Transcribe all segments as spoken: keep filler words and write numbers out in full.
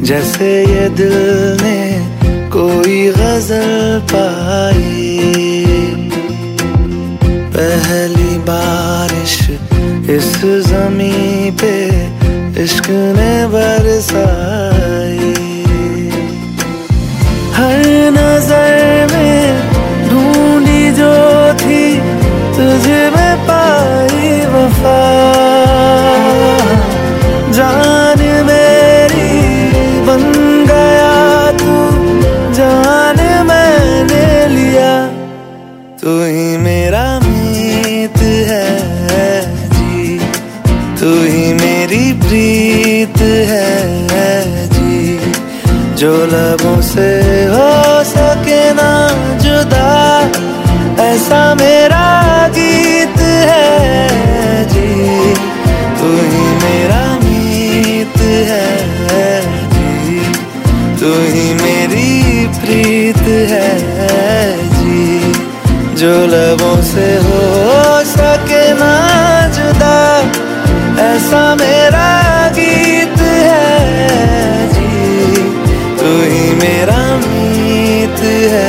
जैसे ये दिल ने कोई गजल पाई। पहली बारिश इस ज़मीं पे इश्क ने बरसाई। हर नजर में ढूंढी जो थी तुझे में पाई वफा। जान मेरी बन गया तू, जान मैंने लिया। तू ही मेरा मीत है जी, तू ही मेरी प्रीत है जी। जो लबों से हो सके ना जुदा, ऐसा मेरा गीत है जी। तू ही मेरा मीत है जी, तू ही मेरी प्रीत है जी। जो लबों से हो सके ना जुदा, ऐसा मेरा गीत है जी। तू ही मेरा मीत है।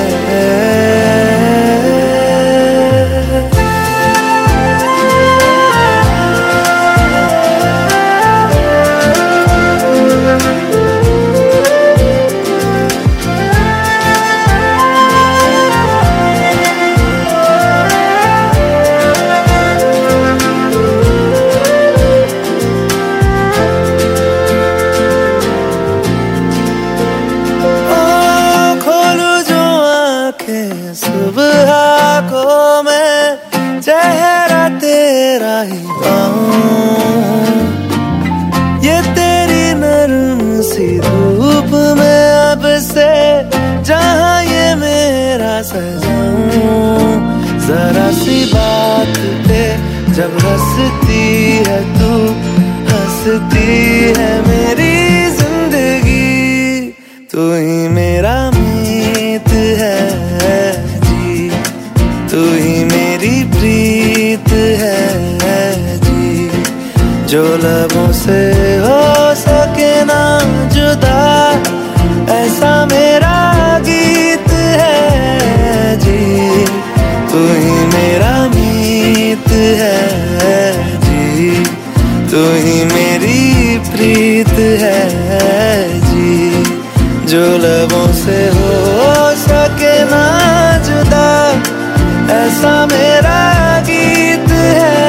सुबह को मैं चेहरा तेरा ही पाऊं, ये तेरी नरम सी धूप में अब से जहां ये मेरा सजाऊं। जरा सी बात पे जब हंसती है तू, हंसती है मेरी जिंदगी। तू ही मेरा मीत है जी, तू ही मेरी प्रीत है जी। जो लबों से हो सके ना जुदा, ऐसा मेरा गीत है जी। तू ही मेरा मीत है जी, तू ही मेरी प्रीत है जी। जो लबों से हो सके ना जुदा, ऐसा मेरा गीत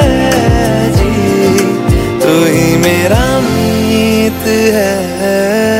है जी। तू ही मेरा मीत है।